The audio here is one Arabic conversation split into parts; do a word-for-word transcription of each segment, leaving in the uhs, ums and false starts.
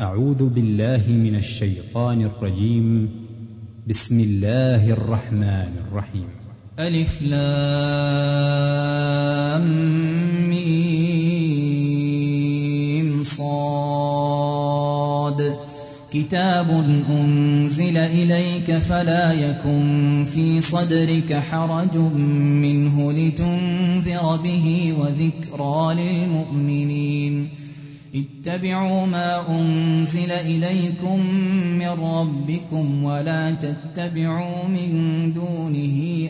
أعوذ بالله من الشيطان الرجيم. بسم الله الرحمن الرحيم. ألف لام ميم صاد كتاب أنزل إليك فلا يكن في صدرك حرج منه لتنذر به وذكرى للمؤمنين. اتبعوا ما أنزل إليكم من ربكم ولا تتبعوا من دونه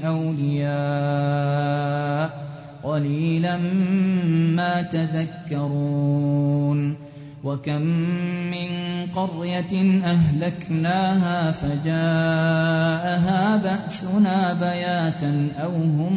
أولياء قليلا ما تذكرون. وكم من قرية أهلكناها فجاءها بأسنا بياتا أو هم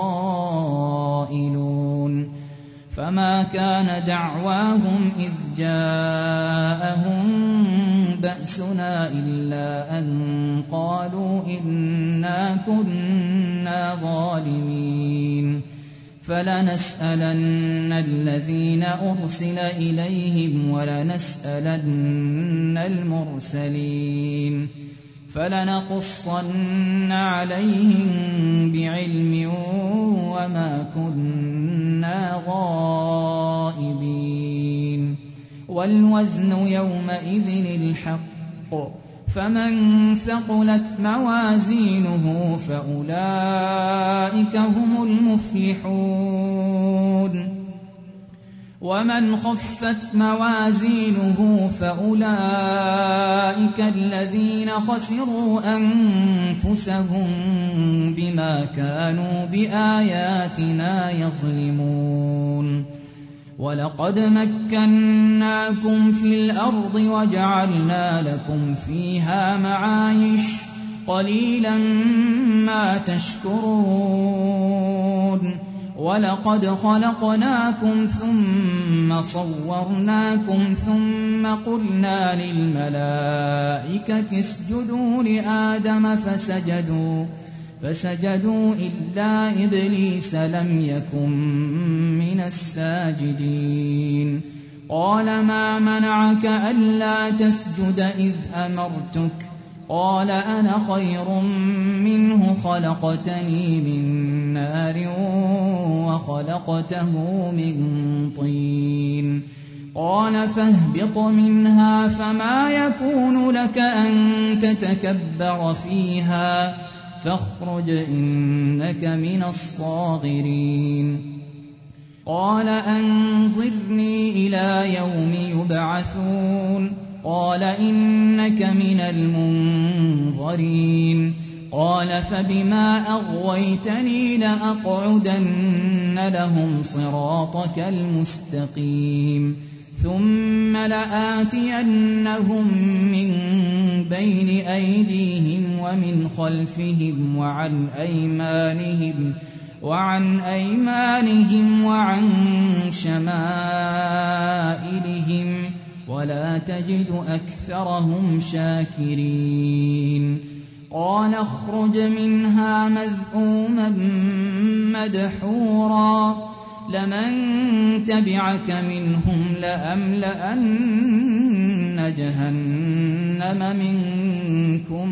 قائلون. فما كان دعواهم إذ جاءهم بأسنا إلا أن قالوا إنا كنا ظالمين. فلنسألن الذين أرسل إليهم ولنسألن المرسلين. فلنقصن عليهم بعلم وما كنا غائبين. والوزن يومئذ الحق فمن ثقلت موازينه فأولئك هم المفلحون. ومن خفت موازينه فأولئك الذين خسروا أنفسهم بما كانوا بآياتنا يظلمون. ولقد مكناكم في الأرض وجعلنا لكم فيها معايش قليلا ما تشكرون. ولقد خلقناكم ثم صورناكم ثم قلنا للملائكة اسجدوا لآدم فسجدوا فسجدوا إلا إبليس لم يكن من الساجدين. قال ما منعك ألا تسجد إذ أمرتك؟ قال أنا خير منه خلقتني من نار وخلقته من طين. قال فاهبط منها فما يكون لك أن تتكبر فيها فاخرج إنك من الصاغرين. قال أنظرني إلى يوم يبعثون. قال إنك من المنظرين. قال فبما أغويتني لأقعدن لهم صراطك المستقيم ثم لآتينهم من بين أيديهم ومن خلفهم وعن أيمانهم وعن أيمانهم وعن شمائلهم ولا تجد أكثرهم شاكرين. قال اخرج منها مذءوما مدحورا لمن تبعك منهم لأملأن جهنم منكم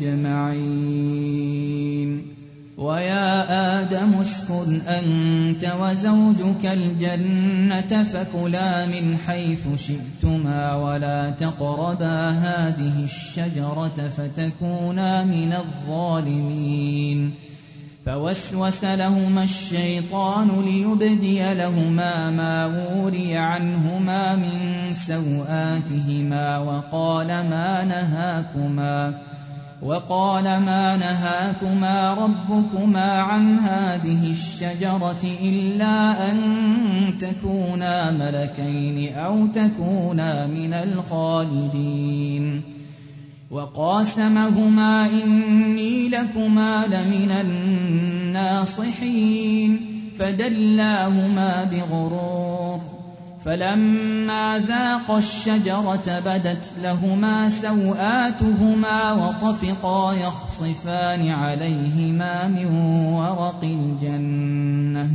أجمعين. ويا آدم اسكن أنت وزوجك الجنة فكلا من حيث شئتما ولا تقربا هذه الشجرة فتكونا من الظالمين. فوسوس لهما الشيطان ليبدي لهما ما وري عنهما من سوآتهما وقال ما نهاكما وقال ما نهاكما ربكما عن هذه الشجرة إلا أن تكونا ملكين أو تكونا من الخالدين. وقاسمهما إني لكما لمن الناصحين فدلاهما بغرور. فلما ذاقا الشجرة بدت لهما سوآتهما وطفقا يخصفان عليهما من ورق الجنة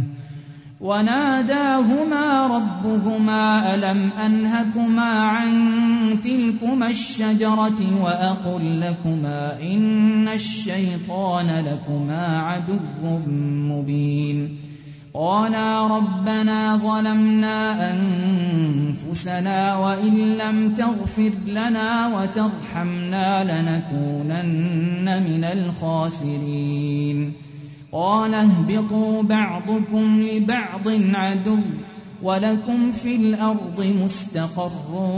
وناداهما ربهما ألم أنهكما عن تلك تلكما الشجرة وأقل لكما إن الشيطان لكما عدو مبين قالا ربنا ظلمنا أنفسنا وإن لم تغفر لنا وترحمنا لنكونن من الخاسرين قال اهبطوا بعضكم لبعض عدو ولكم في الأرض مستقر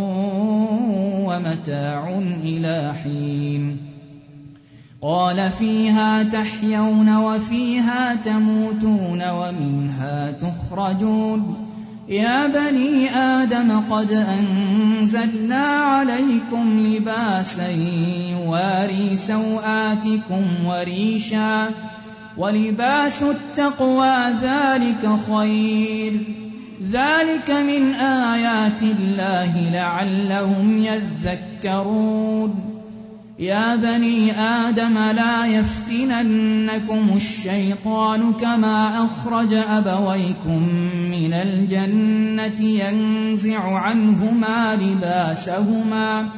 ومتاع إلى حين قال فيها تحيون وفيها تموتون ومنها تخرجون يا بني آدم قد أنزلنا عليكم لباسا يواري سوآتكم وريشا ولباس التقوى ذلك خير ذلك من آيات الله لعلهم يذكرون يا بني آدم لا يفتننكم الشيطان كما أخرج أبويكم من الجنة ينزع عنهما لباسهما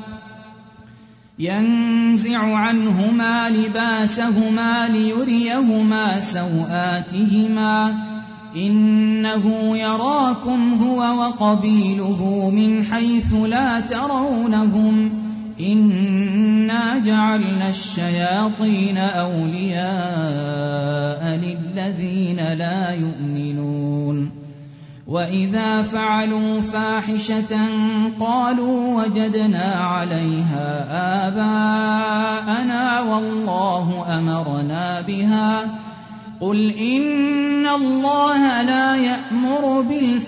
ينزع عنهما لباسهما ليريهما سوآتهما إنه يراكم هو وقبيله من حيث لا ترونهم إنا جعلنا الشياطين أولياء للذين لا يؤمنون وإذا فعلوا فاحشة قالوا وجدنا عليها آباءنا والله أمرنا بها قل إن الله لا يأمر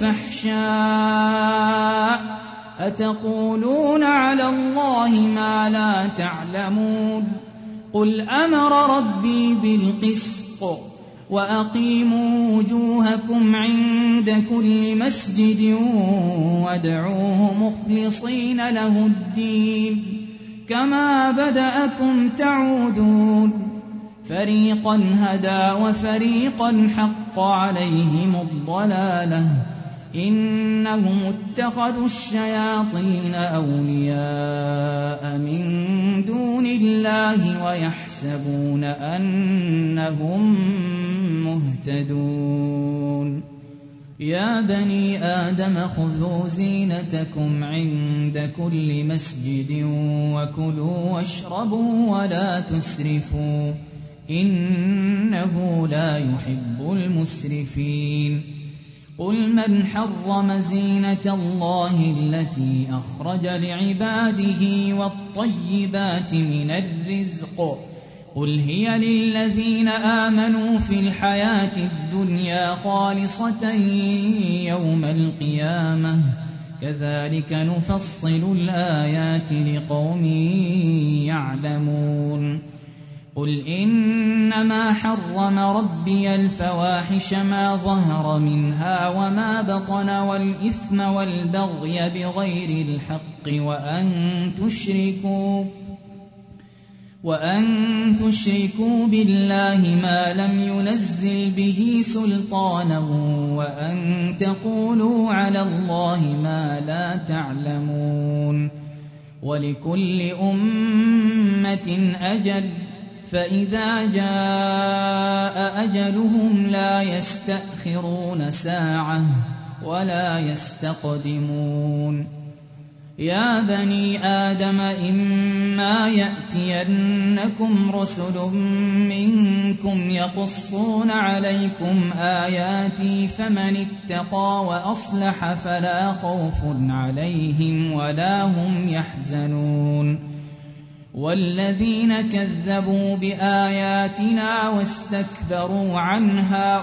بالفحشاء أتقولون على الله ما لا تعلمون قل أمر ربي بالقسط وأقيموا وجوهكم عند كل مسجد وادعوه مخلصين له الدين كما بدأكم تعودون فريقا هدى وفريقا حق عليهم الضلالة إنهم اتخذوا الشياطين أولياء من دون الله ويحسبون أنهم مهتدون يا بني آدم خذوا زينتكم عند كل مسجد وكلوا واشربوا ولا تسرفوا إنه لا يحب المسرفين قل من حرم زينة الله التي أخرج لعباده والطيبات من الرزق قل هي للذين آمنوا في الحياة الدنيا خالصة يوم القيامة كذلك نفصل الآيات لقوم يعلمون قل إنما حرم ربي الفواحش ما ظهر منها وما بطن والإثم والبغي بغير الحق وأن تشركوا وأن تشركوا بالله ما لم ينزل به سلطانا وأن تقولوا على الله ما لا تعلمون ولكل أمة أجل فإذا جاء أجلهم لا يستأخرون ساعة ولا يستقدمون يا بني آدم إما يأتينكم رسل منكم يقصون عليكم آياتي فمن اتقى وأصلح فلا خوف عليهم ولا هم يحزنون والذين كذبوا بآياتنا واستكبروا عنها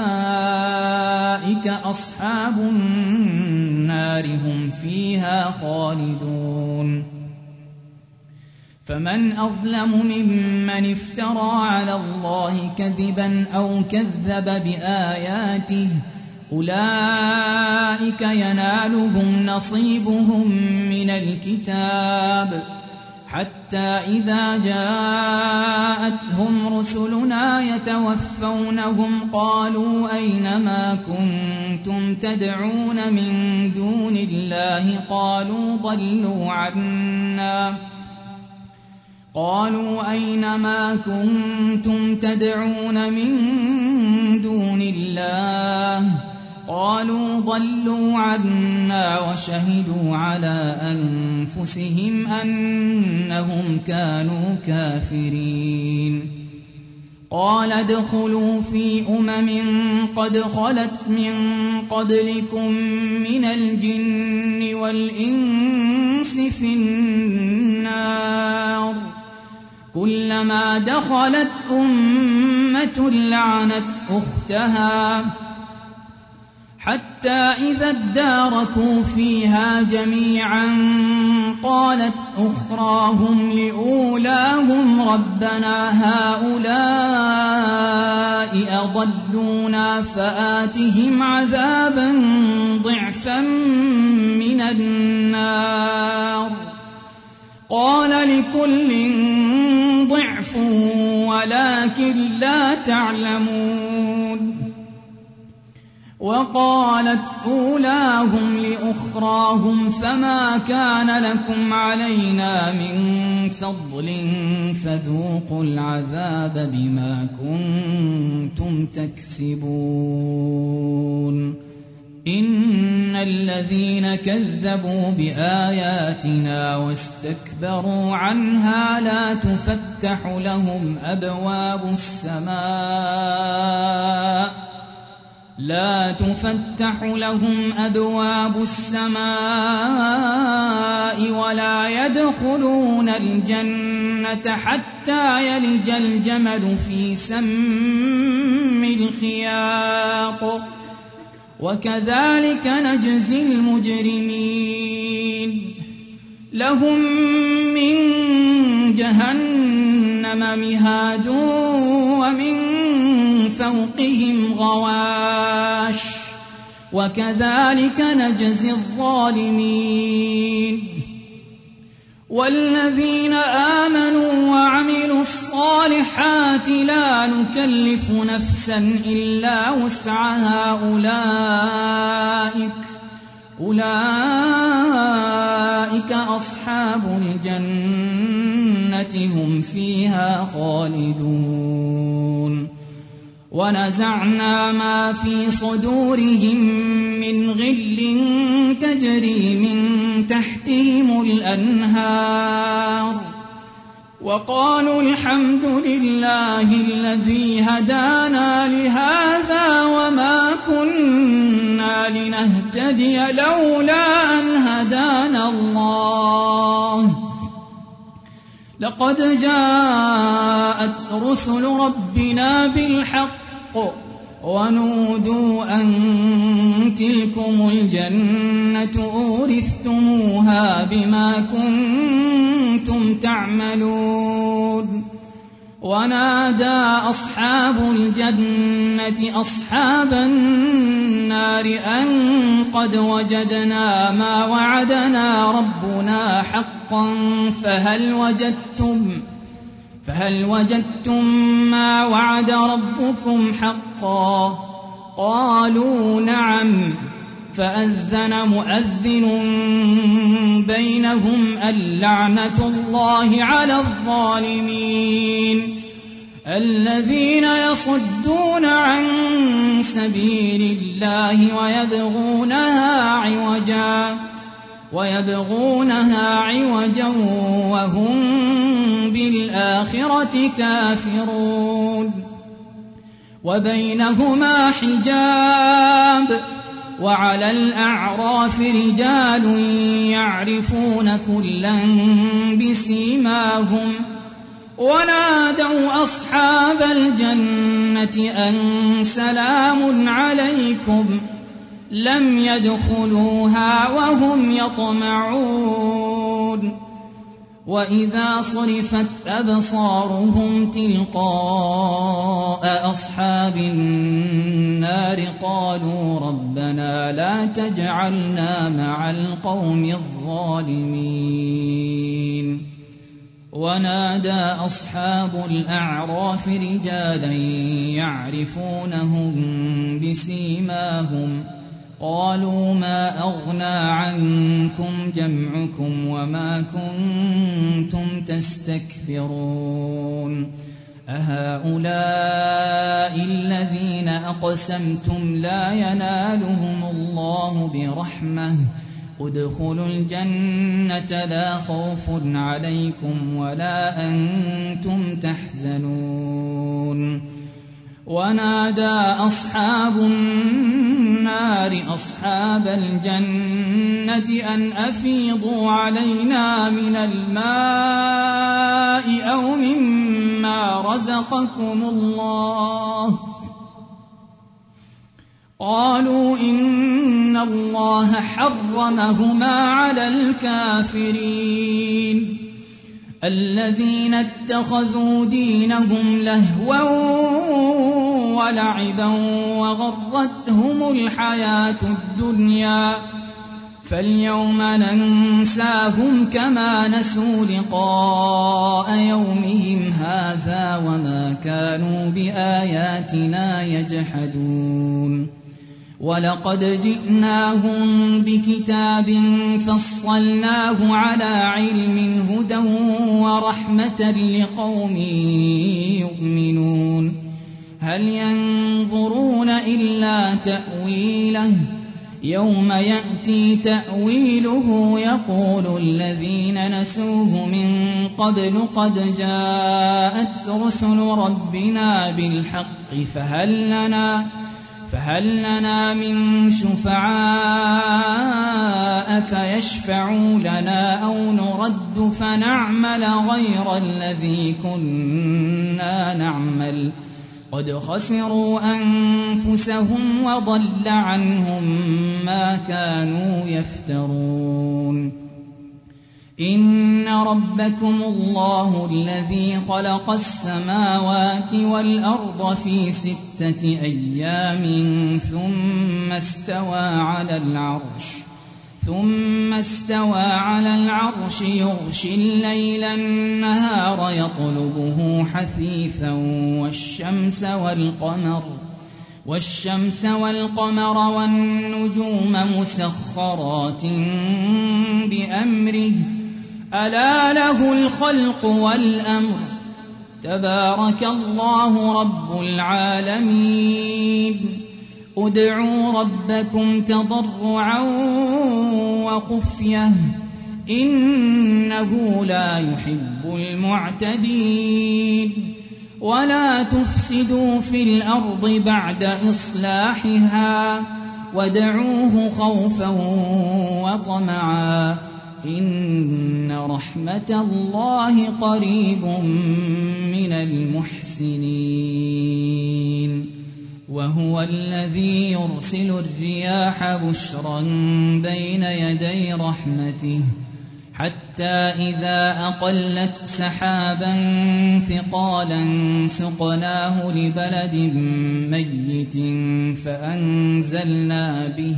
أولئك أصحاب النار هم فيها خالدون فمن أظلم ممن افترى على الله كذبا أو كذب بآياته أولئك ينالهم نصيبهم من الكتاب حتى إذا جاءتهم رسلنا يتوفونهم قالوا أين ما كنتم تدعون من دون الله قالوا ضلوا عنا قالوا أين ما كنتم تدعون من دون الله قالوا ضلوا عنا وشهدوا على أنفسهم أنهم كانوا كافرين قال ادخلوا في أمم قد خلت من قبلكم من الجن والإنس في النار كلما دخلت أمة لعنت أختها حتى إذا اداركوا فيها جميعا قالت أخراهم لأولاهم ربنا هؤلاء أضلونا فآتهم عذابا ضعفا من النار قال لكل ضعف ولكن لا تعلمون وقالت أولاهم لأخراهم فما كان لكم علينا من فضل فذوقوا العذاب بما كنتم تكسبون إن الذين كذبوا بآياتنا واستكبروا عنها لا تفتح لهم أبواب السماء لا تفتح لهم أبواب السماء ولا يدخلون الجنة حتى يلج الجمل في سم الخياط وكذلك نجزي المجرمين لهم من جهنم مهاد ومن فوقهم غواش وكذلك نجزي الظالمين والذين آمنوا وعملوا الصالحات لا نكلف نفسا إلا وسعها أولئك أولئك أصحاب الجنة هم فيها خالدون ونزعنا ما في صدورهم من غل تجري من تحتهم الأنهار وقالوا الحمد لله الذي هدانا لهذا وما كنا لنهتدي لولا أن هدانا الله لقد جاءت رسل ربنا بالحق ونودوا أن تلكم الجنة أورثتموها بما كنتم تعملون ونادى أصحاب الجنة أصحاب النار أن قد وجدنا ما وعدنا ربنا حقا فهل وجدتم فهل وجدتم ما وعد ربكم حقا قالوا نعم فأذن مؤذن بينهم اللعنة الله على الظالمين الذين يصدون عن سبيل الله ويبغونها عوجا ويبغونها عوجا وهم بالآخرة كافرون وبينهما حجاب وعلى الأعراف رجال يعرفون كلا بسيماهم ونادوا أصحاب الجنة أن سلام عليكم لم يدخلوها وهم يطمعون وإذا صرفت أبصارهم تلقاء أصحاب النار قالوا ربنا لا تجعلنا مع القوم الظالمين ونادى أصحاب الأعراف رجالا يعرفونهم بسيماهم قالوا ما أغنى عنكم جمعكم وما كنتم تستكبرون أهؤلاء الذين أقسمتم لا ينالهم الله برحمة ادخلوا الجنة لا خوف عليكم ولا أنتم تحزنون ونادى أصحاب النار أصحاب الجنة أن أفيضوا علينا من الماء أو مما رزقكم الله قالوا إن الله حرمهما على الكافرين الذين اتخذوا دينهم لهوا ولعبا وغرتهم الحياة الدنيا فاليوم ننساهم كما نسوا لقاء يومهم هذا وما كانوا بآياتنا يجحدون ولقد جئناهم بكتاب فصلناه على علم هدى ورحمة لقوم يؤمنون هل ينظرون إلا تأويله يوم يأتي تأويله يقول الذين نسوه من قبل قد جاءت رسل ربنا بالحق فهل لنا فهل لنا من شفعاء فيشفعوا لنا أو نرد فنعمل غير الذي كنا نعمل قد خسروا أنفسهم وضل عنهم ما كانوا يفترون إن ربكم الله الذي خلق السماوات والأرض في ستة أيام ثم استوى على العرش ثم استوى على العرش يغشي الليل النهار يطلبه حثيثا والشمس والقمر والشمس والقمر والنجوم مسخرات بأمره ألا له الخلق والأمر تبارك الله رب العالمين ادعوا ربكم تضرعا وخفية إنه لا يحب المعتدين ولا تفسدوا في الأرض بعد إصلاحها وادعوه خوفا وطمعا إن رحمة الله قريب من المحسنين وهو الذي يرسل الرياح بشرا بين يدي رحمته حتى إذا أقلت سحابا ثقالا سقناه لبلد ميت فأنزلنا به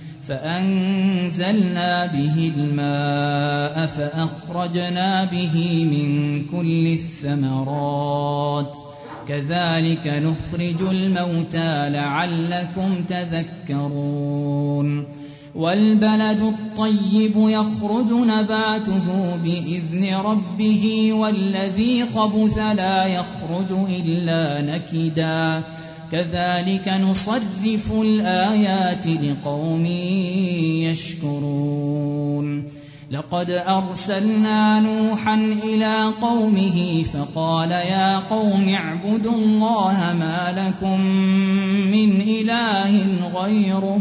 فأنزلنا به الماء فأخرجنا به من كل الثمرات كذلك نخرج الموتى لعلكم تذكرون والبلد الطيب يخرج نباته بإذن ربه والذي خبث لا يخرج إلا نكدا كذلك نصرف الآيات لقوم يشكرون لقد أرسلنا نوحا إلى قومه فقال يا قوم اعبدوا الله ما لكم من إله غيره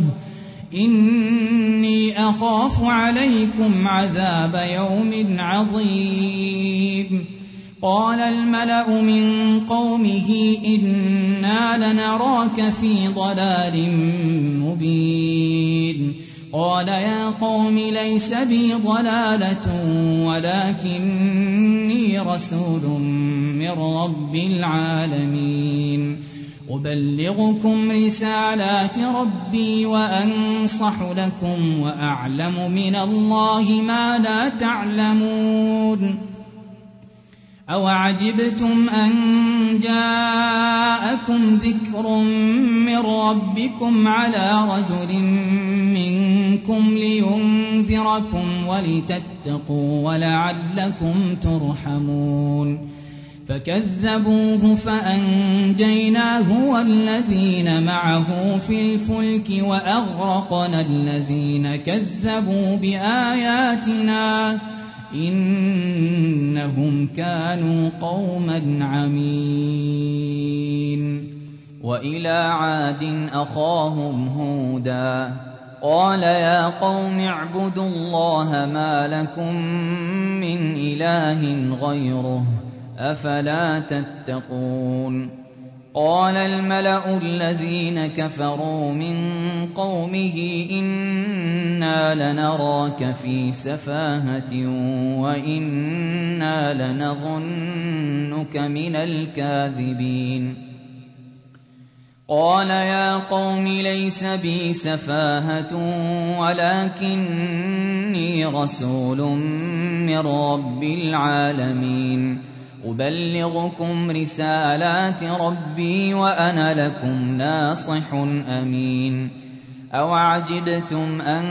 إني أخاف عليكم عذاب يوم عظيم قال الملأ من قومه إنا لنراك في ضلال مبين قال يا قوم ليس بي ضلالة ولكني رسول من رب العالمين أبلغكم رسالات ربي وأنصح لكم وأعلم من الله ما لا تعلمون أوعجبتم أن جاءكم ذكر من ربكم على رجل منكم لينذركم ولتتقوا ولعلكم ترحمون فكذبوه فأنجيناه والذين معه في الفلك وأغرقنا الذين كذبوا بآياتنا إنهم كانوا قوما عمين. وإلى عاد أخاهم هودا قال يا قوم اعبدوا الله ما لكم من إله غيره أفلا تتقون. قال الملأ الذين كفروا من قومه إنا لنراك في سفاهة وإنا لنظنك من الكاذبين. قال يا قوم ليس بي سفاهة ولكني رسول من رب العالمين أبلغكم رسالات ربي وأنا لكم ناصح أمين. أوعجبتم أن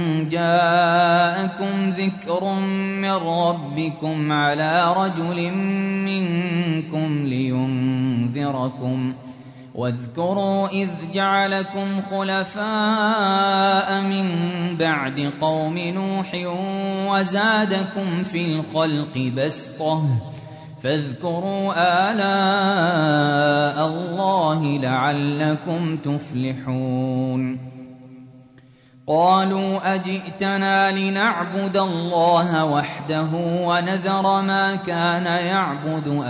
جاءكم ذكر من ربكم على رجل منكم لينذركم واذكروا إذ جعلكم خلفاء من بعد قوم نوح وزادكم في الخلق بسطة فاذكروا آلاء الله لعلكم تفلحون. قالوا أجئتنا لنعبد الله وحده ونذر ما كان يعبد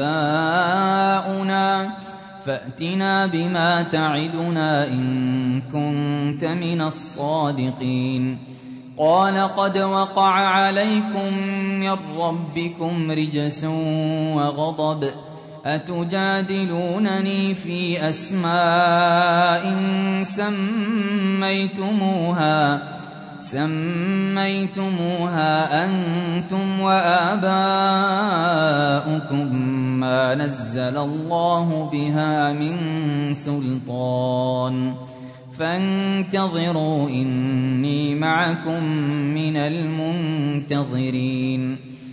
آباؤنا فأتنا بما تعدنا إن كنت من الصادقين. قال قد وقع عليكم من ربكم رجس وغضب أتجادلونني في أسماء سميتموها سميتموها أنتم وآباؤكم ما نزل الله بها من سلطان فانتظروا إني معكم من المنتظرين.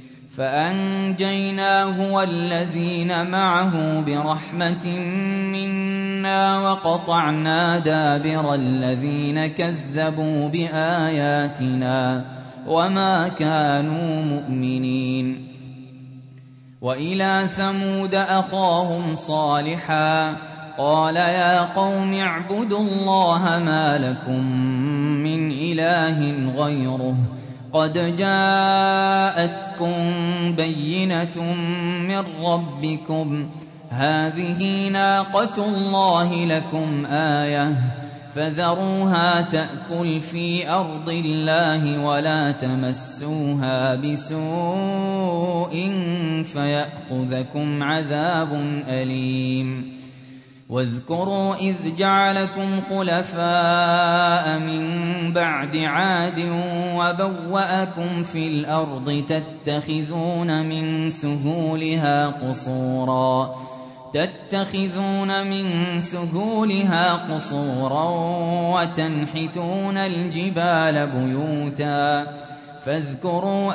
فأنجيناه والذين معه برحمة منا وقطعنا دابر الذين كذبوا بآياتنا وما كانوا مؤمنين. وإلى ثمود أخاهم صالحا قال يا قوم اعبدوا الله ما لكم من إله غيره قد جاءتكم بينة من ربكم هذه ناقة الله لكم آية فذروها تأكل في أرض الله ولا تمسوها بسوء فيأخذكم عذاب أليم. واذكروا إذ جعلكم خلفاء من بعد عاد وبوأكم في الأرض تتخذون من سهولها قصورا تتخذون من سهولها قصورا وتنحتون الجبال بيوتا فاذكروا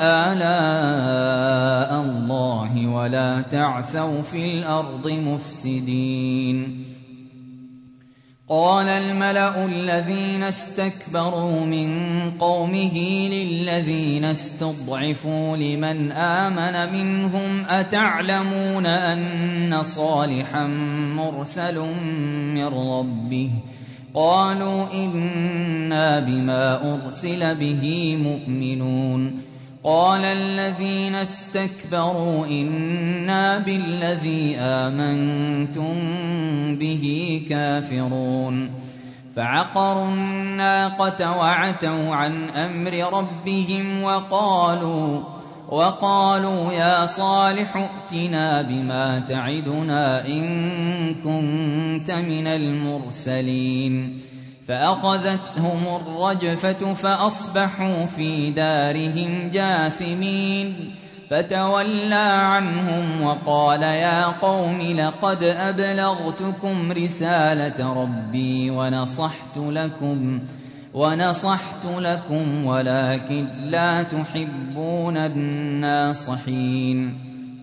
آلاء الله ولا تعثوا في الأرض مفسدين. قال الملأ الذين استكبروا من قومه للذين استضعفوا لمن آمن منهم أتعلمون أن صالحا مرسل من ربه قالوا إنا بما أرسل به مؤمنون. قال الذين استكبروا إنا بالذي آمنتم به كافرون. فعقروا الناقة وعتوا عن أمر ربهم وقالوا وقالوا يا صالح ائتنا بما تعدنا إن كنت من المرسلين. فأخذتهم الرجفة فأصبحوا في دارهم جاثمين. فتولى عنهم وقال يا قوم لقد أبلغتكم رسالة ربي ونصحت لكم ونصحت لكم ولكن لا تحبون الناصحين.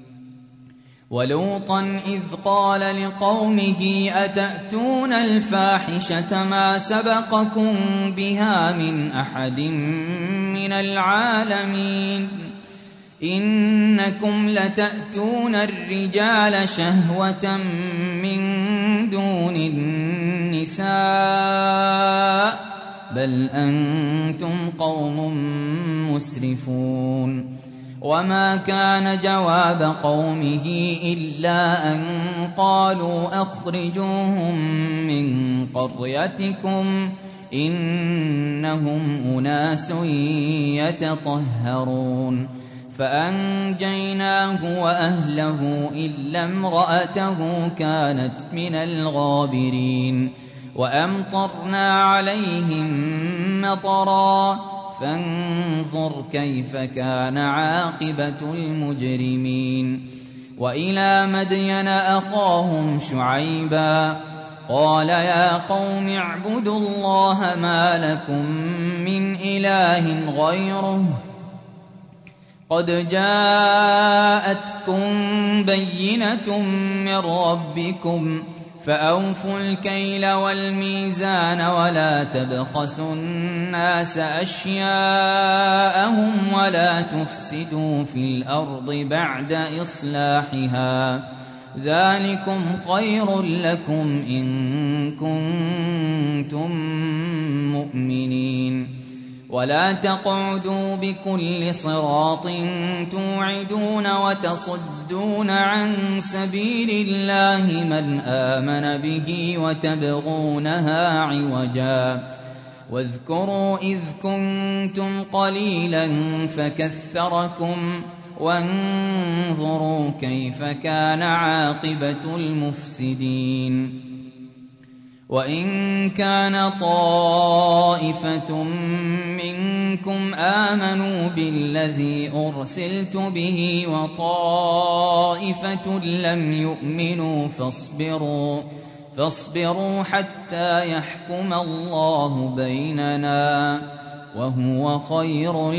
ولوطا إذ قال لقومه أتأتون الفاحشة ما سبقكم بها من أحد من العالمين إنكم لتأتون الرجال شهوة من دون النساء بل أنتم قوم مسرفون. وما كان جواب قومه إلا أن قالوا أخرجوهم من قريتكم إنهم أناس يتطهرون. فأنجيناه وأهله إلا امرأته كانت من الغابرين وأمطرنا عليهم مطرا فانظر كيف كان عاقبة المجرمين. وإلى مدين أخاهم شعيبا قال يا قوم اعبدوا الله ما لكم من إله غيره قد جاءتكم بينة من ربكم فأوفوا الكيل والميزان ولا تبخسوا الناس أشياءهم ولا تفسدوا في الأرض بعد إصلاحها ذلكم خير لكم إن كنتم مؤمنين. ولا تقعدوا بكل صراط توعدون وتصدون عن سبيل الله من آمن به وتبغونها عوجا واذكروا إذ كنتم قليلا فكثركم وانظروا كيف كان عاقبة المفسدين. وإن كان طائفة منكم آمنوا بالذي أرسلت به وطائفة لم يؤمنوا فاصبروا فاصبروا حتى يحكم الله بيننا وهو خير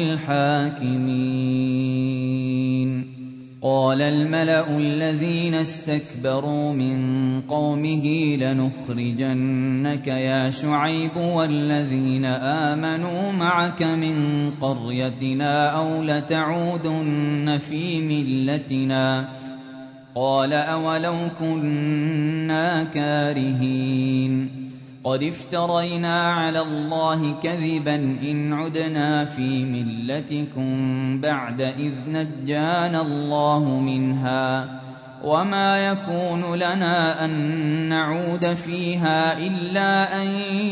الحاكمين. قال الملأ الذين استكبروا من قومه لنخرجنك يا شعيب والذين آمنوا معك من قريتنا أو لتعودن في ملتنا قال أولو كنا كارهين قد افترينا على الله كذبا إن عدنا في ملتكم بعد إذ نجانا الله منها وما يكون لنا أن نعود فيها إلا أن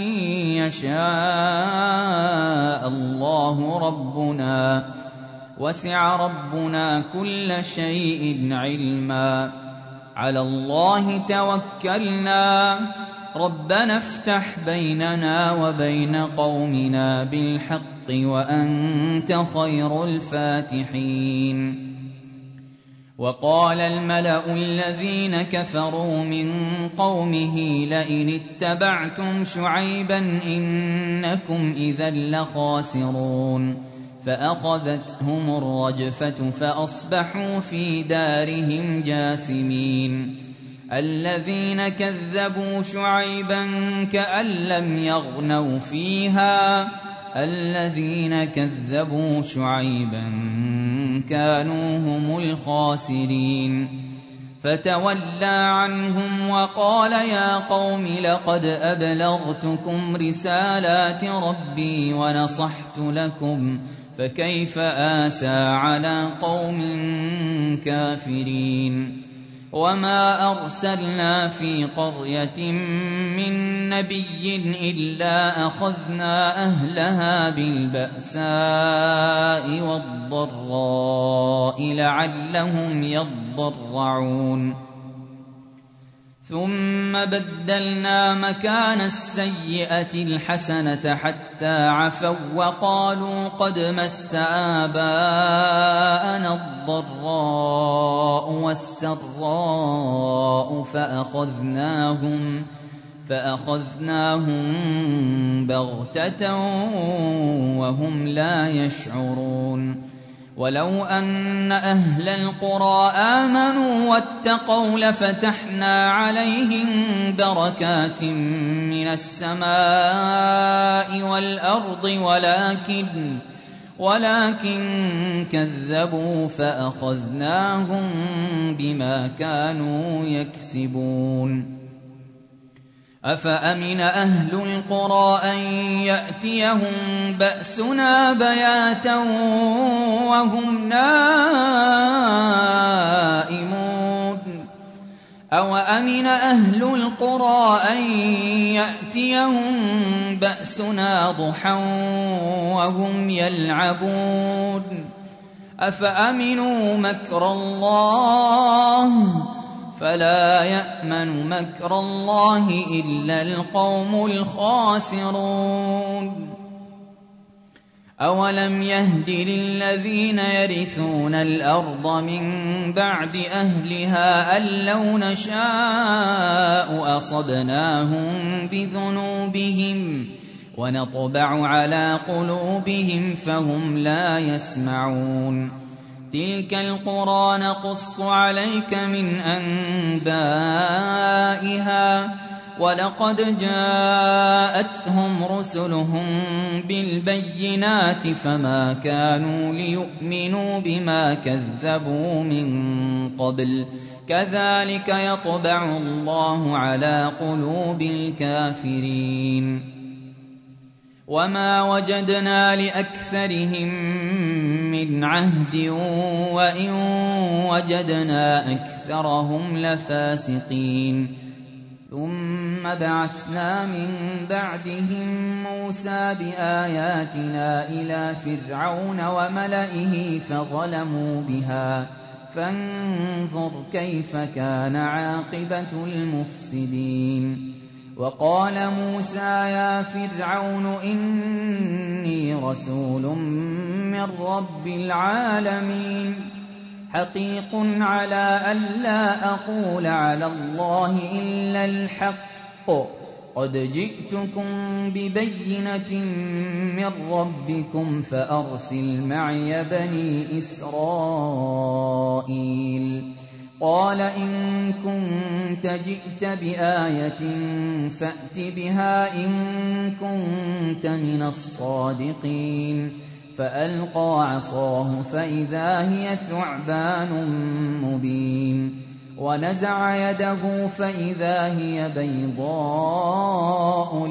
يشاء الله ربنا وسع ربنا كل شيء علما على الله توكلنا ربنا افتح بيننا وبين قومنا بالحق وأنت خير الفاتحين. وقال الملأ الذين كفروا من قومه لئن اتبعتم شعيبا إنكم إذا لخاسرون فأخذتهم الرجفة فأصبحوا في دارهم جاثمين. الذين كذبوا شعيبا كأن لم يغنوا فيها الذين كذبوا شعيبا كانوا هم الخاسرين. فتولى عنهم وقال يا قوم لقد أبلغتكم رسالات ربي ونصحت لكم فكيف آسى على قوم كافرين. وما أرسلنا في قرية من نبي إلا أخذنا أهلها بالبأساء والضراء لعلهم يضرعون ثم بدلنا مكان السيئة الحسنة حتى عفوا وقالوا قد مس آباءنا الضراء والسراء فأخذناهم فأخذناهم بغتة وهم لا يشعرون ولو أن أهل القرى آمنوا واتقوا لفتحنا عليهم بركات من السماء والأرض ولكن ولكن كذبوا فأخذناهم بما كانوا يكسبون أفأمن أهل القرى أن يأتيهم بأسنا بياتا وهم نائمون أوأمن أهل القرى أن يأتيهم بأسنا ضحى وهم يلعبون أفأمنوا مكر الله فلا يأمن مكر الله إلا القوم الخاسرون أولم يهد للذين يرثون الأرض من بعد أهلها أن لو نشاء أصبناهم بذنوبهم ونطبع على قلوبهم فهم لا يسمعون تلك القرى نقص عليك من أنبائها ولقد جاءتهم رسلهم بالبينات فما كانوا ليؤمنوا بما كذبوا من قبل كذلك يطبع الله على قلوب الكافرين وما وجدنا لأكثرهم من عهد وإن وجدنا أكثرهم لفاسقين ثم بعثنا من بعدهم موسى بآياتنا إلى فرعون وملئه فظلموا بها فانظر كيف كان عاقبة المفسدين وقال موسى يا فرعون إني رسول من رب العالمين حقيق على ألا أقول على الله إلا الحق قد جئتكم ببينة من ربكم فأرسل معي بني إسرائيل قال إن كنت جئت بآية فأت بها إن كنت من الصادقين فألقى عصاه فإذا هي ثعبان مبين ونزع يده فإذا هي بيضاء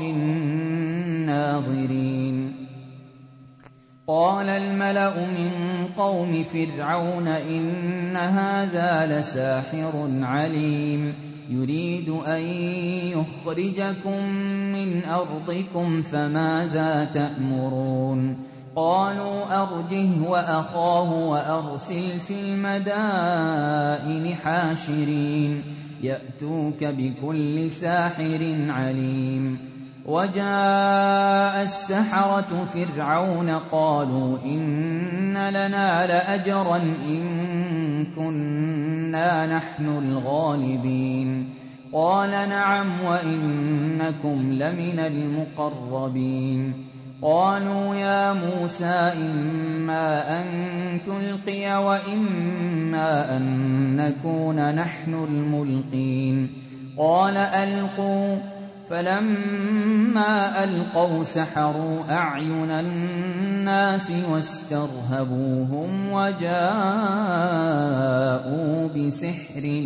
للناظرين قال الملأ من قوم فرعون إن هذا لساحر عليم يريد أن يخرجكم من أرضكم فماذا تأمرون قالوا أرجه وأخاه وأرسل في المدائن حاشرين يأتوك بكل ساحر عليم وجاء السحرة فرعون قالوا إن لنا لأجرا إن كنا نحن الغالبين قال نعم وإنكم لمن المقربين قالوا يا موسى إما أن تلقي وإما أن نكون نحن الملقين قال ألقوا فلما ألقوا سحروا أعين الناس واسترهبوهم وجاءوا بسحر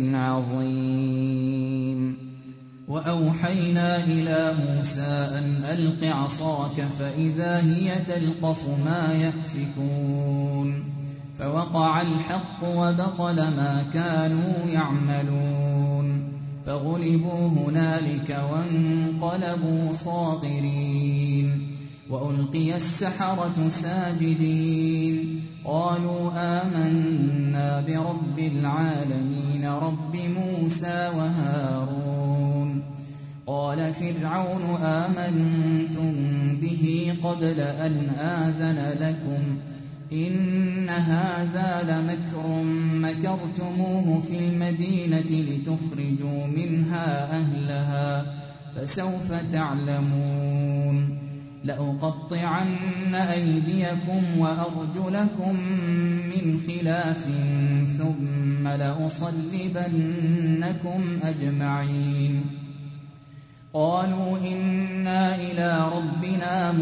عظيم وأوحينا إلى موسى أن ألق عصاك فإذا هي تلقف ما يأفكون فوقع الحق وبطل ما كانوا يعملون فغلبوا هنالك وانقلبوا صاغرين وألقي السحرة ساجدين قالوا آمنا برب العالمين رب موسى وهارون قال فرعون آمنتم به قبل أن آذن لكم إن هذا لمكر مكرتموه في المدينة لتخرجوا منها أهلها فسوف تعلمون لأقطعن أيديكم وأرجلكم من خلاف ثم لأصلبنكم أجمعين قالوا إنا إلى ربنا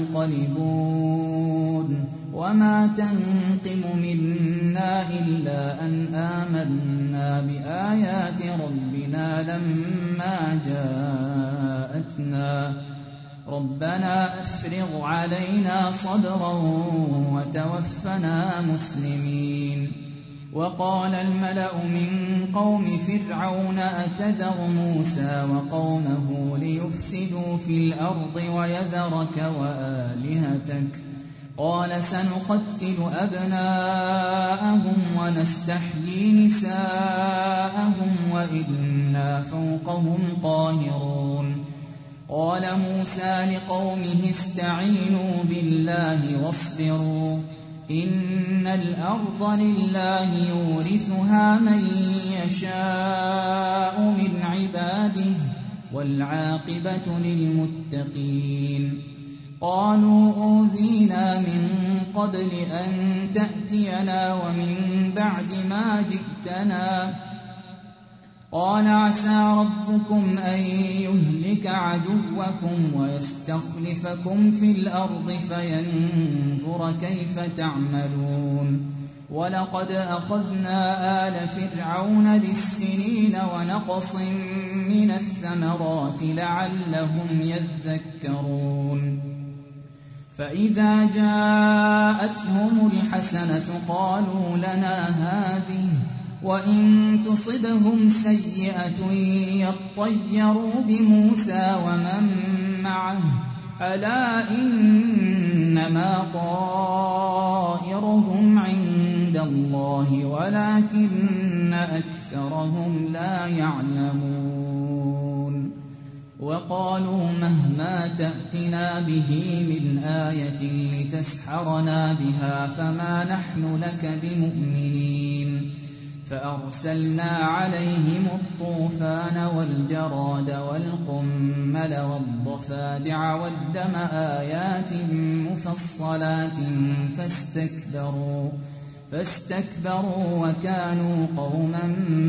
منقلبون وما تنقم منا إلا أن آمنا بآيات ربنا لما جاءتنا ربنا أفرغ علينا صبرا وتوفنا مسلمين وقال الملأ من قوم فرعون أتذر موسى وقومه ليفسدوا في الأرض ويذرك وآلهتك قال سنقتل أبناءهم ونستحيي نساءهم وإنا فوقهم قاهرون قال موسى لقومه استعينوا بالله واصبروا إن الأرض لله يورثها من يشاء من عباده والعاقبة للمتقين قالوا أوذينا من قبل أن تأتينا ومن بعد ما جئتنا قال عسى ربكم أن يهلك عدوكم ويستخلفكم في الأرض فينظر كيف تعملون ولقد أخذنا آل فرعون بالسنين ونقص من الثمرات لعلهم يذكرون فإذا جاءتهم الحسنة قالوا لنا هذه وإن تصبهم سيئة يطيروا بموسى ومن معه ألا إنما طائرهم عند الله ولكن أكثرهم لا يعلمون وقالوا مهما تأتنا به من آية لتسحرنا بها فما نحن لك بمؤمنين فأرسلنا عليهم الطوفان والجراد والقمل والضفادع والدم آيات مفصلات فاستكبروا فاستكبروا وكانوا قوما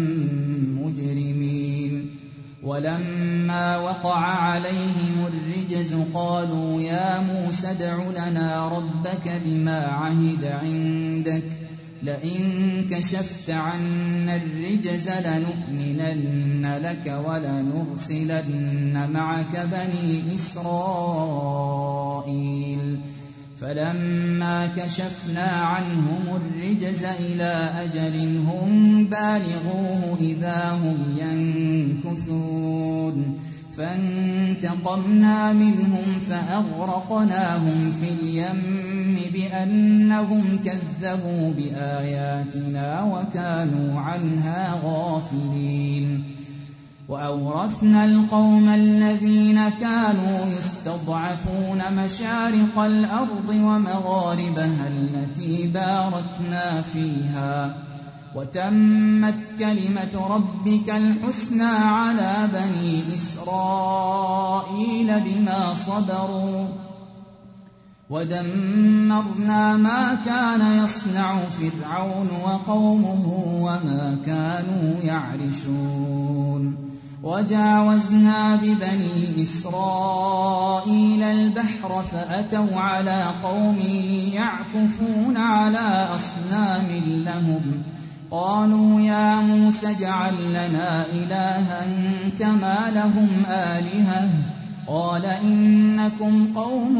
مجرمين ولما وقع عليهم الرجز قالوا يا موسى ادع لنا ربك بما عهد عندك لئن كشفت عنا الرجز لنؤمنن لك ولنرسلن معك بني إسرائيل فلما كشفنا عنهم الرجز إلى أجل هم بالغوه إذا هم ينكثون فانتقمنا منهم فأغرقناهم في اليم بأنهم كذبوا بآياتنا وكانوا عنها غافلين وأورثنا القوم الذين كانوا يستضعفون مشارق الأرض ومغاربها التي باركنا فيها وتمت كلمة ربك الحسنى على بني إسرائيل بما صبروا ودمرنا ما كان يصنع فرعون وقومه وما كانوا يعرشون وجاوزنا ببني إسرائيل البحر فأتوا على قوم يعكفون على أصنام لهم قالوا يا موسى اجعل لنا إلها كما لهم آلهة قال إنكم قوم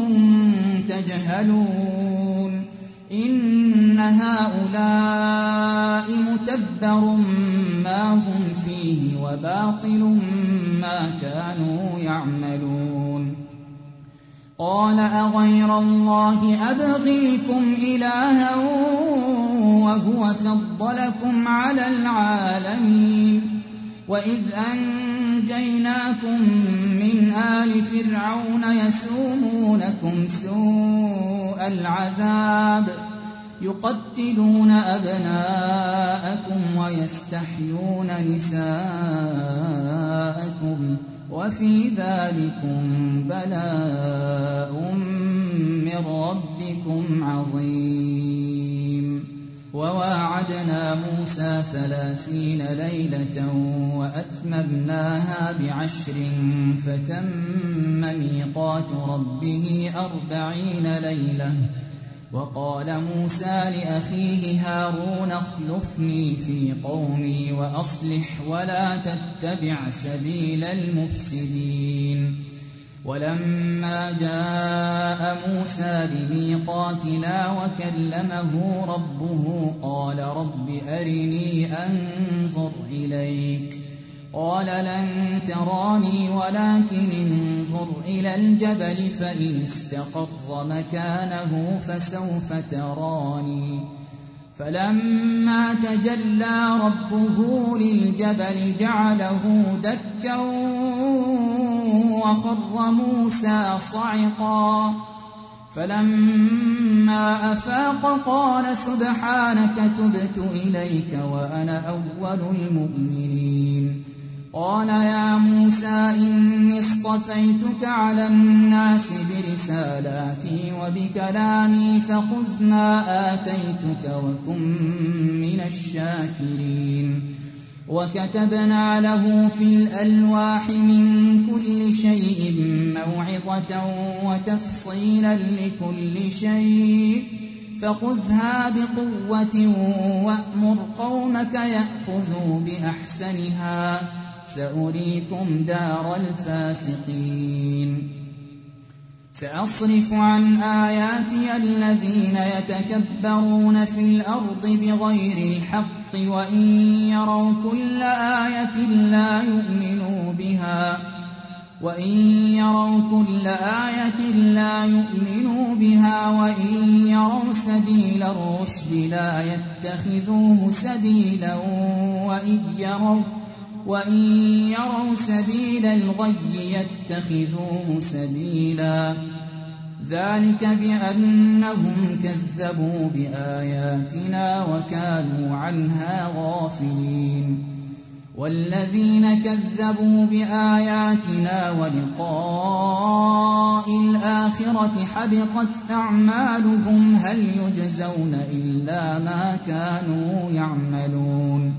تجهلون إن هؤلاء متبر ما هم فيه وباطل ما كانوا يعملون قال أغير الله أبغيكم إلها وهو فضلكم على العالمين وإذ أنجيناكم من آل فرعون يسومونكم سوء العذاب يقتلون أبناءكم ويستحيون نساءكم وفي ذلكم بلاء من ربكم عظيم. وواعدنا موسى ثلاثين ليلة وأتممناها بعشر فتم ميقات ربه أربعين ليلة. وقال موسى لأخيه هارون اخلفني في قومي وأصلح ولا تتبع سبيل المفسدين. ولما جاء موسى لميقاتنا وكلمه ربه قال رب أرني أنظر إليك قال لن تراني ولكن انظر إلى الجبل فإن استقر مكانه فسوف تراني. فلما تجلى ربه للجبل جعله دكا وخر موسى صعقا. فلما أفاق قال سبحانك تبت إليك وأنا أول المؤمنين. قال يا موسى إني اصطفيتك على الناس برسالاتي وبكلامي فخذ ما آتيتك وكن من الشاكرين. وكتبنا له في الألواح من كل شيء موعظة وتفصيلا لكل شيء فخذها بقوة وأمر قومك يأخذوا بأحسنها سأريكم دار الفاسقين. سأصرف عن آياتي الذين يتكبرون في الأرض بغير الحق وإن يروا كل آية لا يؤمنوا بها وإن يروا كل آية لا يؤمنوا بها وإن يروا سبيل الرشد لا يتخذوه سبيلا وإن يروا وإن يروا سبيل الغي يتخذوه سبيلا. ذلك بأنهم كذبوا بآياتنا وكانوا عنها غافلين. والذين كذبوا بآياتنا ولقاء الآخرة حبطت أعمالهم هل يجزون إلا ما كانوا يعملون.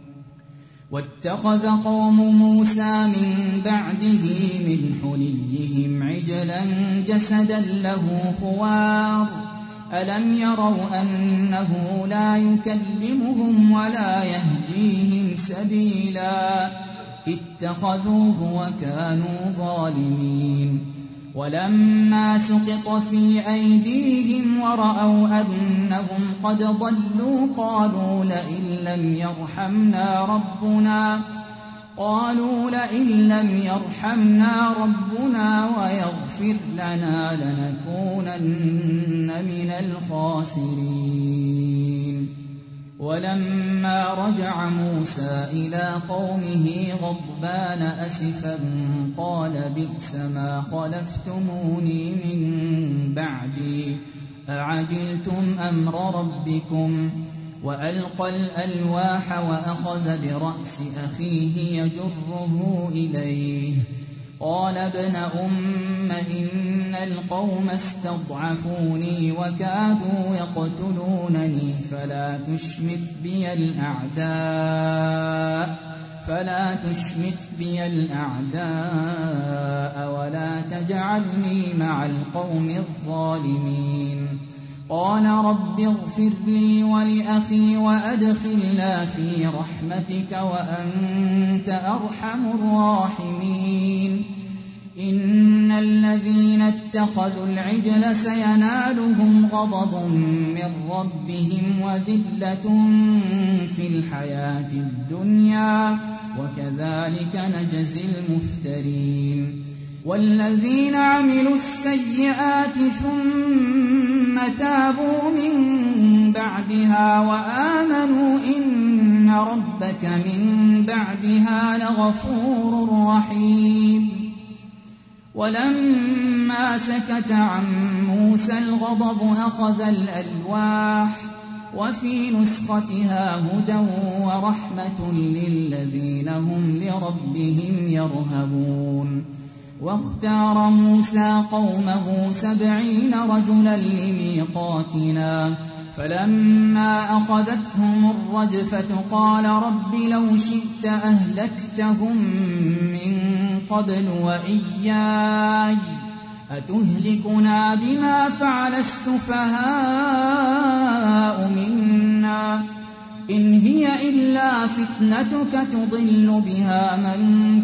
واتخذ قوم موسى من بعده من حليهم عجلا جسدا له خوار ألم يروا أنه لا يكلمهم ولا يهديهم سبيلا اتخذوه وكانوا ظالمين. ولما سقط في أيديهم ورأوا أنهم قد ضلوا قالوا لئن لم يرحمنا ربنا قالوا لئن لم يرحمنا ربنا ويغفر لنا لنكونن من الخاسرين. ولما رجع موسى إلى قومه غضبان أسفا قال بئس ما خلفتموني من بعدي أعجلتم أمر ربكم. وألقى الألواح وأخذ برأس أخيه يجره إليه قال ابن أم إن القوم استضعفوني وكادوا يقتلونني فلا تشمت بي الأعداء فلا تشمت بي الأعداء ولا تجعلني مع القوم الظالمين. قال رب اغفر لي ولأخي وأدخلنا في رحمتك وأنت أرحم الراحمين. إن الذين اتخذوا العجل سينالهم غضب من ربهم وذلة في الحياة الدنيا وكذلك نجزي المفترين. والذين عملوا السيئات ثم تابوا من بعدها وآمنوا إن ربك من بعدها لغفور رحيم. ولما سكت عن موسى الغضب أخذ الألواح وفي نسختها هدى ورحمة للذين هم لربهم يرهبون. واختار موسى قومه سبعين رجلا لميقاتنا فلما أخذتهم الرجفة قال رب لو شئت أهلكتهم من قبل وإياي أتهلكنا بما فعل السفهاء منا إن هي إلا فتنتك تضل بها من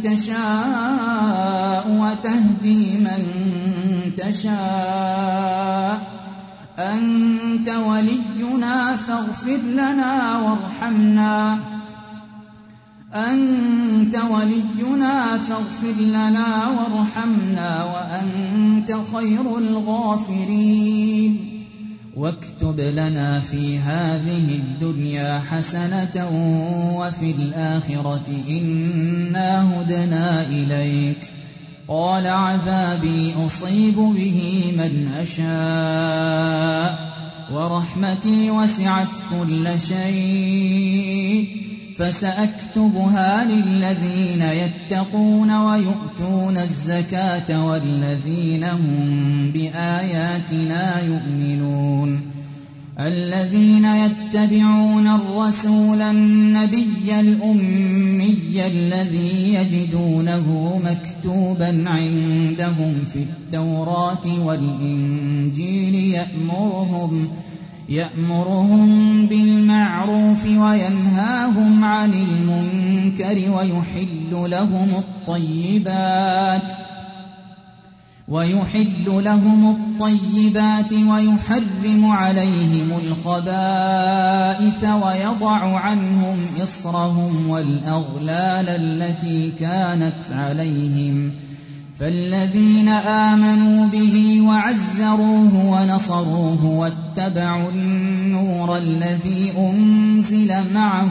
تشاء وتهدي من تشاء أنت ولينا فاغفر لنا وارحمنا أنت ولينا فاغفر لنا وارحمنا وأنت خير الغافرين. واكتب لنا في هذه الدنيا حسنة وفي الآخرة إنا هدنا إليك. قال عذابي أصيب به من أشاء ورحمتي وسعت كل شيء فسأكتبها للذين يتقون ويؤتون الزكاة والذين هم بآياتنا يؤمنون. الذين يتبعون الرسول النبي الأمي الذي يجدونه مكتوبا عندهم في التوراة والإنجيل يأمرهم يأمرهم بالمعروف وينهاهم عن المنكر ويحل لهم الطيبات ويحل لهم الطيبات ويحرم عليهم الخبائث ويضع عنهم إصرهم والأغلال التي كانت عليهم. فالذين آمنوا به وعزروه ونصروه واتبعوا النور الذي أنزل معه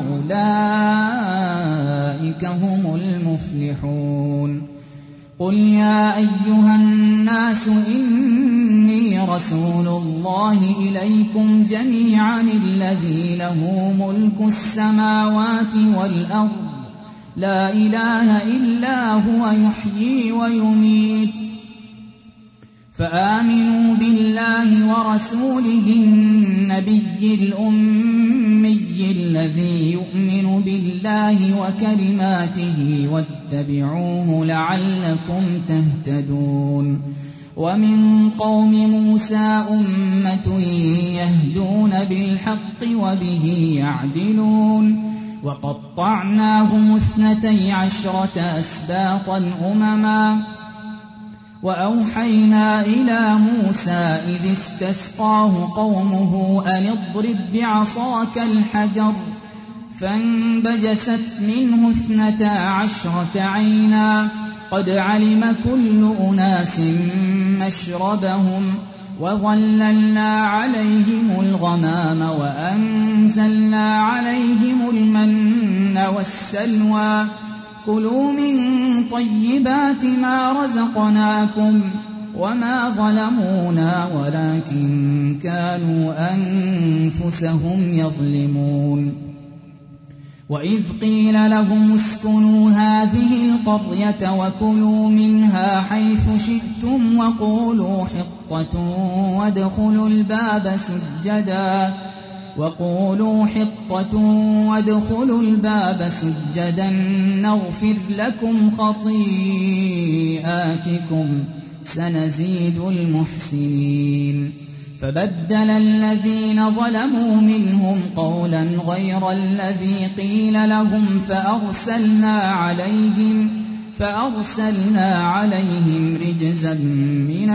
أولئك هم المفلحون. قل يا أيها الناس إني رسول الله إليكم جميعا الذي له ملك السماوات والأرض لا إله إلا هو يحيي ويميت فآمنوا بالله ورسوله النبي الأمي الذي يؤمن بالله وكلماته واتبعوه لعلكم تهتدون. ومن قوم موسى أمة يهدون بالحق وبه يعدلون. وقطعناهم اثنتي عشرة أسباطا أمما وأوحينا إلى موسى إذ استسقاه قومه أن اضرب بعصاك الحجر فانبجست منه اثنتا عشرة عينا قد علم كل أناس مشربهم وظللنا عليهم الغمام وأنزلنا عليهم المن والسلوى كلوا من طيبات ما رزقناكم وما ظلمونا ولكن كانوا أنفسهم يظلمون. وإذ قيل لهم اسكنوا هذه القرية وكلوا منها حيث شئتم وقولوا حطة وادخلوا الباب سجدا وقولوا حطة وادخلوا الباب سجدا نغفر لكم خطيئاتكم سنزيد المحسنين. فبدل الذين ظلموا منهم قولا غير الذي قيل لهم فأرسلنا عليهم فأرسلنا عليهم رجزا من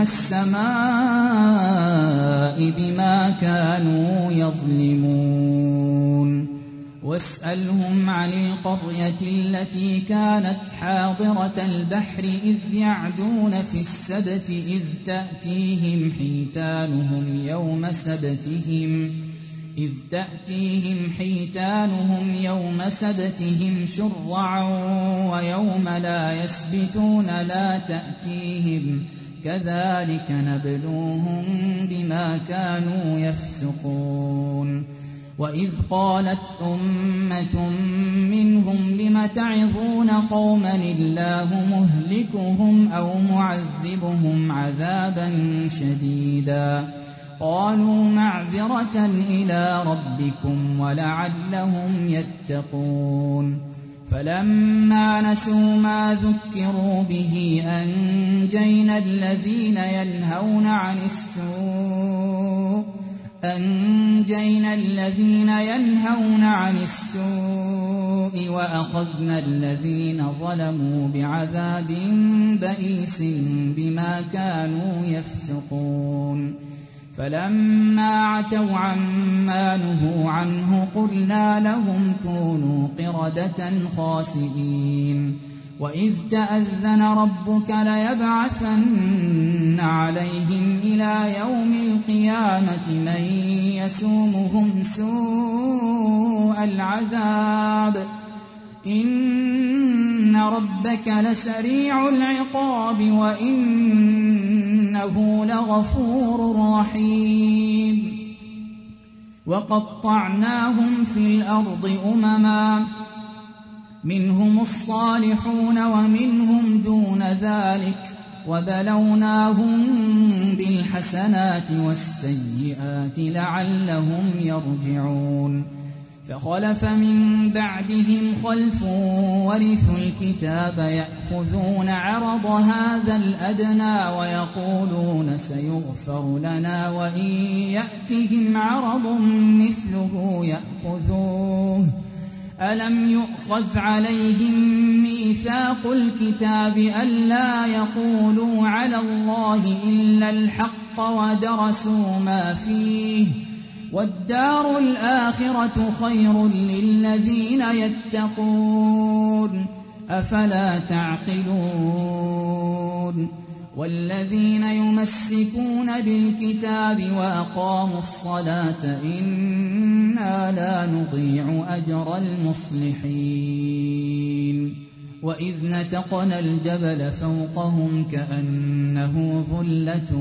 السماء بما كانوا يظلمون. واسألهم عن القرية التي كانت حاضرة البحر إذ يعدون في السبت إذ تأتيهم حيتانهم يوم سبتهم إذ تأتيهم حيتانهم يوم سبتهم شرعا ويوم لا يسبتون لا تأتيهم كذلك نبلوهم بما كانوا يفسقون وإذ قالت أمة منهم لم تعظون قوما الله مهلكهم أو معذبهم عذابا شديدا قالوا معذرة إلى ربكم ولعلهم يتقون فلما نسوا ما ذكروا به أنجينا الذين ينهون عن السوء أنجينا الذين ينهون عن السوء وأخذنا الذين ظلموا بعذاب بئيس بما كانوا يفسقون فلما عتوا عما نهوا عنه قلنا لهم كونوا قردة خاسئين وإذ تأذن ربك ليبعثن عليهم إلى يوم القيامة من يسومهم سوء العذاب إن ربك لسريع العقاب وإنه لغفور رحيم وقطعناهم في الأرض أمما منهم الصالحون ومنهم دون ذلك وبلوناهم بالحسنات والسيئات لعلهم يرجعون فخلف من بعدهم خلف ورثوا الكتاب يأخذون عرض هذا الأدنى ويقولون سيغفر لنا وإن يأتهم عرض مثله يأخذوه ألم يؤخذ عليهم ميثاق الكتاب ألا يقولوا على الله إلا الحق ودرسوا ما فيه والدار الآخرة خير للذين يتقون أفلا تعقلون والذين يمسكون بالكتاب وأقاموا الصلاة إنا لا نضيع أجر المصلحين وإذ نتقنا الجبل فوقهم كأنه ظلة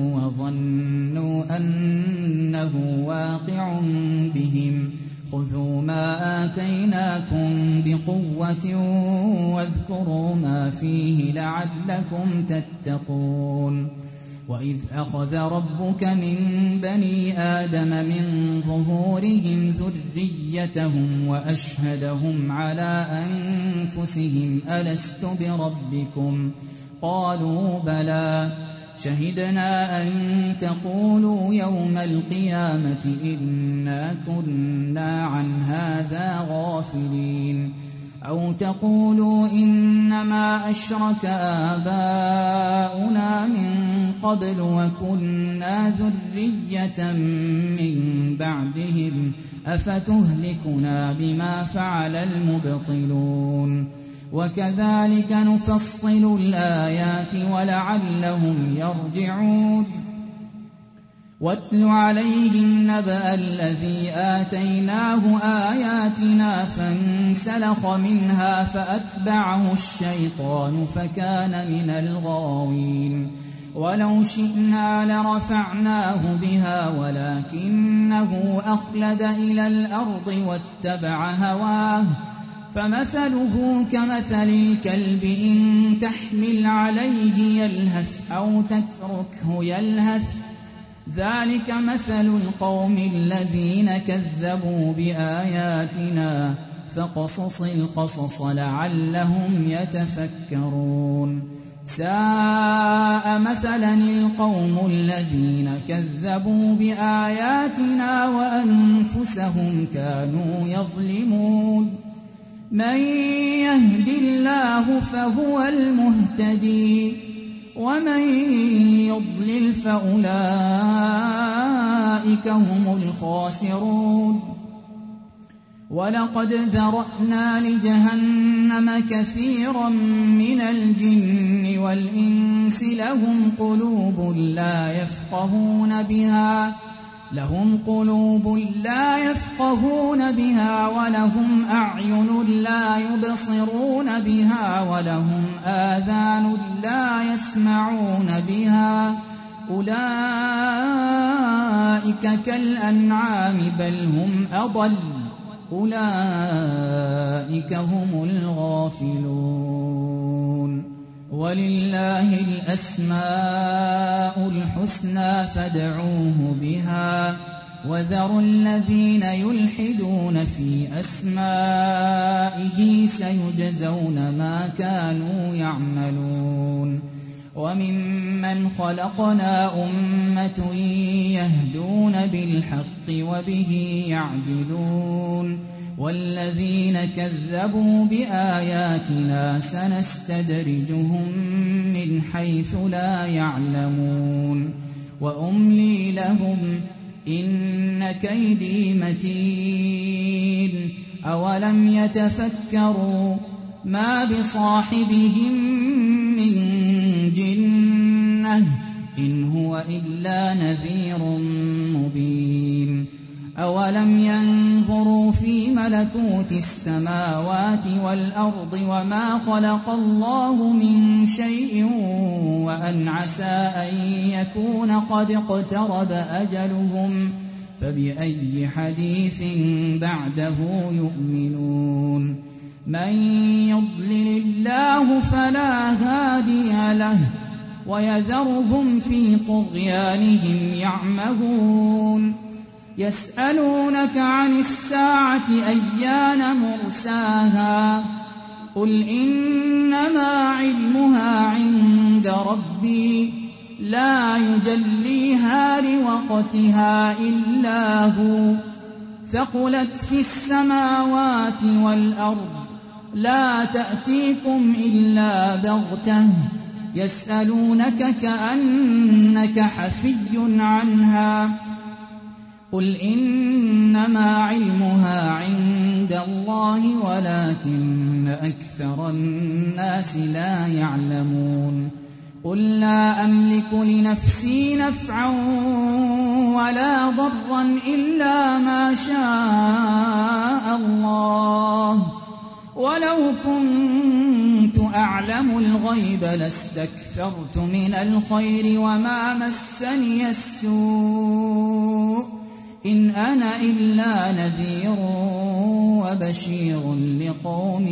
وظنوا أنه واقع بهم خذوا ما آتيناكم بقوة واذكروا ما فيه لعلكم تتقون وإذ أخذ ربك من بني آدم من ظهورهم ذريتهم وأشهدهم على أنفسهم ألست بربكم قالوا بلى شهدنا أن تقولوا يوم القيامة إنا كنا عن هذا غافلين أو تقولوا إنما أشرك آباؤنا من قبل وكنا ذرية من بعدهم أفتهلكنا بما فعل المبطلون وكذلك نفصل الآيات ولعلهم يرجعون واتل عليهم نبأ الذي آتيناه آياتنا فانسلخ منها فأتبعه الشيطان فكان من الغاوين ولو شئنا لرفعناه بها ولكنه أخلد إلى الأرض واتبع هواه فمثله كمثل الكلب إن تحمل عليه يلهث أو تتركه يلهث ذلك مثل القوم الذين كذبوا بآياتنا فقصص القصص لعلهم يتفكرون ساء مثلا القوم الذين كذبوا بآياتنا وأنفسهم كانوا يظلمون من يهد الله فهو المهتدي ومن يضلل فأولئك هم الخاسرون ولقد ذرأنا لجهنم كثيرا من الجن والإنس لهم قلوب لا يفقهون بها لهم قلوب لا يفقهون بها ولهم أعين لا يبصرون بها ولهم آذان لا يسمعون بها أولئك كالأنعام بل هم أضل أولئك هم الغافلون ولله الأسماء الحسنى فادعوه بها وذروا الذين يلحدون في أسمائه سيجزون ما كانوا يعملون وممن خلقنا أمة يهدون بالحق وبه يعدلون والذين كذبوا بآياتنا سنستدرجهم من حيث لا يعلمون وأملي لهم إن كيدي متين أولم يتفكروا ما بصاحبهم من جنة إن هو إلا نذير مبين أولم ينظروا في ملكوت السماوات والأرض وما خلق الله من شيء وأن عسى أن يكون قد اقترب أجلهم فبأي حديث بعده يؤمنون من يضلل الله فلا هادي له ويذرهم في طغيانهم يعمهون يسألونك عن الساعة أيان مرساها قل إنما علمها عند ربي لا يجليها لوقتها إلا هو ثقلت في السماوات والأرض لا تأتيكم إلا بغتة يسألونك كأنك حفي عنها قل إنما علمها عند الله ولكن أكثر الناس لا يعلمون قل لا أملك لنفسي نفعا ولا ضرا إلا ما شاء الله ولو كنت أعلم الغيب لاستكثرت من الخير وما مسني السوء إن أنا إلا نذير وبشير لقوم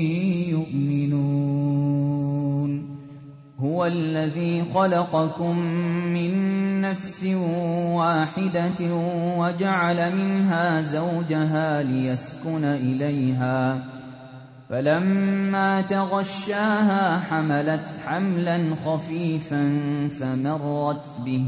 يؤمنون هو الذي خلقكم من نفس واحدة وجعل منها زوجها ليسكن إليها فلما تغشاها حملت حملا خفيفا فمرت به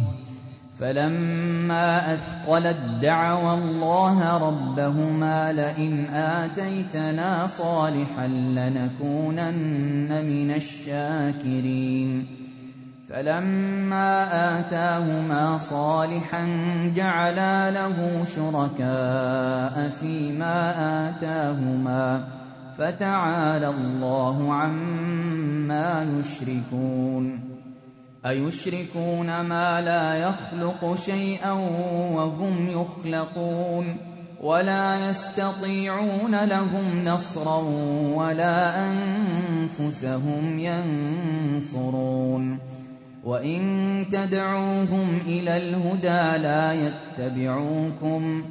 فلما أثقلت دعوا الله ربهما لئن آتيتنا صالحا لنكونن من الشاكرين فلما آتاهما صالحا جعلا له شركاء فيما آتاهما فتعالى الله عما يشركون أيشركون ما لا يخلق شيئا وهم يخلقون ولا يستطيعون لهم نصرا ولا أنفسهم ينصرون وإن تدعوهم إلى الهدى لا يتبعوكم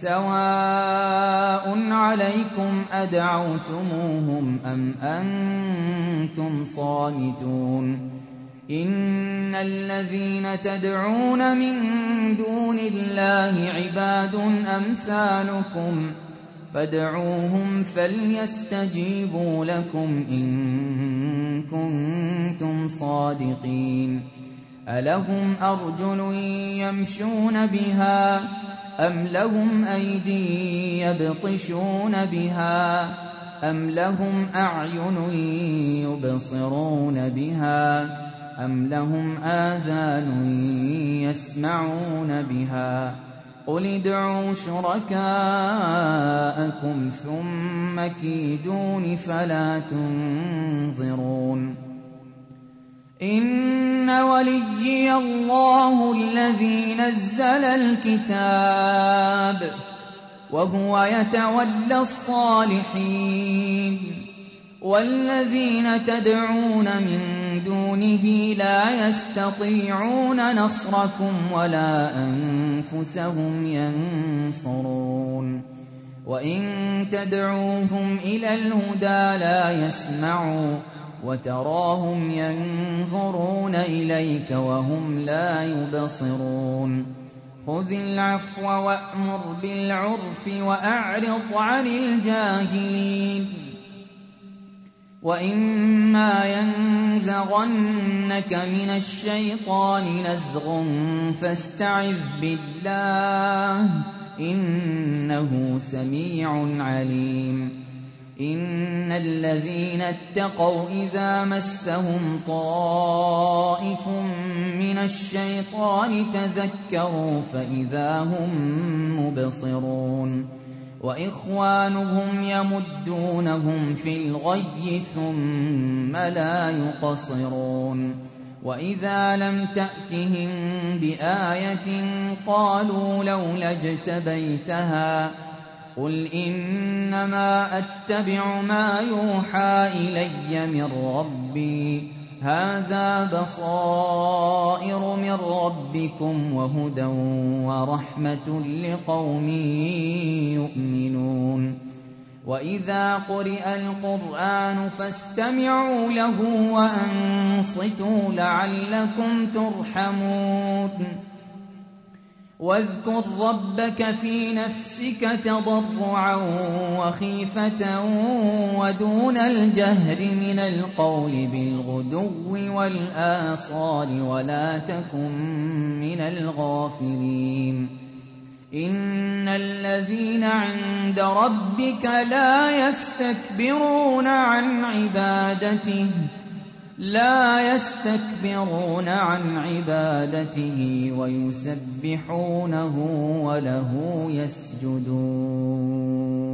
سواء عليكم أدعوتموهم أم أنتم صامتون إن الذين تدعون من دون الله عباد أمثالكم فادعوهم فليستجيبوا لكم إن كنتم صادقين ألهم أرجل يمشون بها أم لهم أيدي يبطشون بها أم لهم أعين يبصرون بها أم لهم آذان يسمعون بها قل ادعوا شركاءكم ثم كيدون فلا تنظرون إن وليي الله الذي نزل الكتاب وهو يتولى الصالحين والذين تدعون من دونه لا يستطيعون نصركم ولا أنفسهم ينصرون وإن تدعوهم إلى الهدى لا يسمعوا وتراهم ينظرون إليك وهم لا يبصرون خذ العفو وأمر بالعرف وأعرض عن الجاهلين وإما ينزغنك من الشيطان نزغ فاستعذ بالله إنه سميع عليم إن الذين اتقوا إذا مسهم طائف من الشيطان تذكروا فإذا هم مبصرون وإخوانهم يمدونهم في الغي ثم لا يقصرون وإذا لم تأتهم بآية قالوا لولا اجتبيتها قل إنما أتبع ما يوحى إلي من ربي هذا بصائر من ربكم وهدى ورحمة لقوم يؤمنون وإذا قرئ القرآن فاستمعوا له وأنصتوا لعلكم ترحمون واذكر ربك في نفسك تضرعا وخيفة ودون الجهر من القول بالغدو والآصال ولا تكن من الغافلين إن الذين عند ربك لا يستكبرون عن عبادته لا يستكبرون عن عبادته ويسبحونه وله يسجدون